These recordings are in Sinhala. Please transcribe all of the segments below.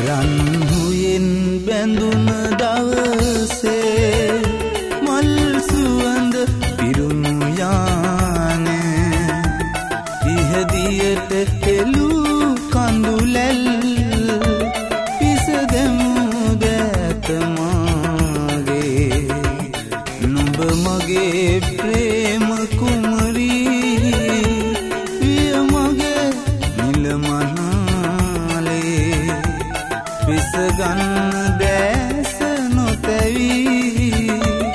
රන්හුයෙන් බැඳුන දවසේ මල් සුවඳ පිරුණු යානේ ඉහදියට එළු කඳුලැල් පිසදෙමු දැත මාගේ නුඹ මගේ ප්‍රේම කුමරී විය මගේ නිලමනාලේ පිසගන්න දැස නොතැවී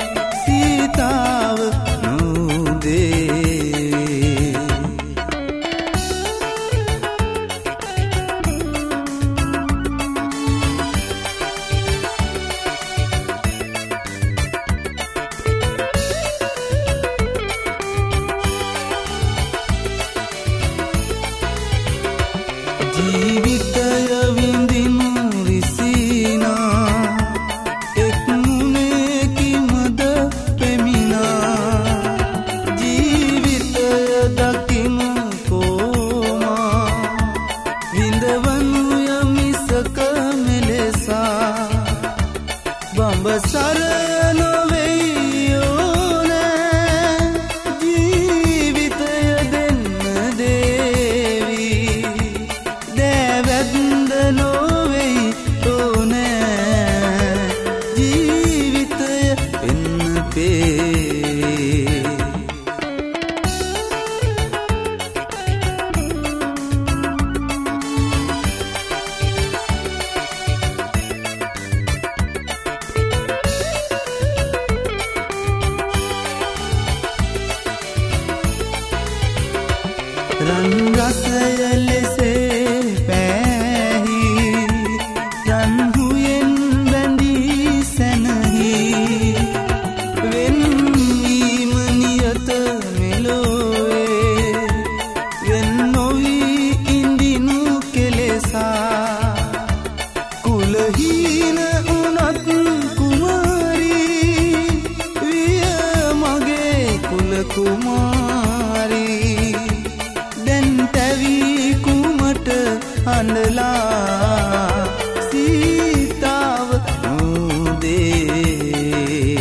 සීතාව නොදේ ජීවිතය විඳිනු රිසිනා එක් මුනේ කිමද පෙමිනා ජීවිතය දකිනු කෝමා විඳවනු යමිසක මෙලෙසා බඹසර නොවෙයි ඕනෑ ජීවිතය දෙන්න දේවි දැවැද්ද නොවෙයි ඕනෑ ජීවිතය එන්න පේ රන් රසය ලෙසේ පැහි රන්හුයෙන් බැඳී සැනහි වෙන්වීම නියත මෙලොවේ වෙන් නොවී ඉඳිනු කෙලෙසා කුලහීන උනත් කුමාරී විය මගේ කුල කුමාරී දැන් තැවී කුමට අඬලා සීතාව නොදේ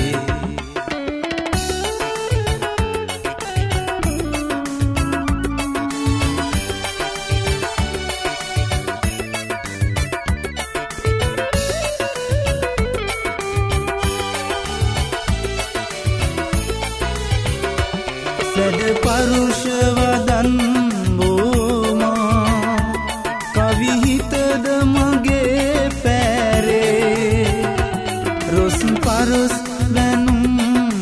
සැඩ පරුෂ වදන් බෝමා කවිහිතද මගේ පැරේ රොස් පරොස් වැනුම්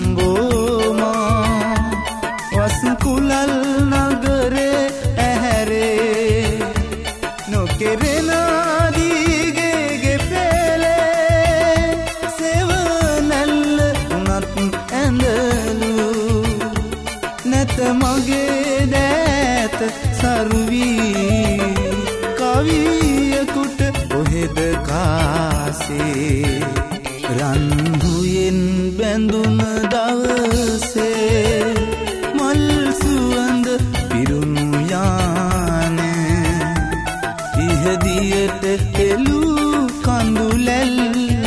බෝමා වස් කුලල් නගරේ ඇහැරේ නොකෙරෙන දීගේ පෙළේ සෙවනැල්ල උනත් ඇඳලු නැත මගේ දෑත සරුවී කවියකුට ඔහෙද කාසේ රන්හුයෙන් බැඳුන දවසේ මල් සුවඳ පිරුණු යානේ ඉහදියට එළු කඳුලැල්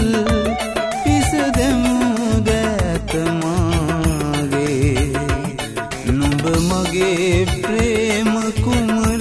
පිසදෙමු දැත මාගේ නුඹ මගේ ප්‍රේම කුමරී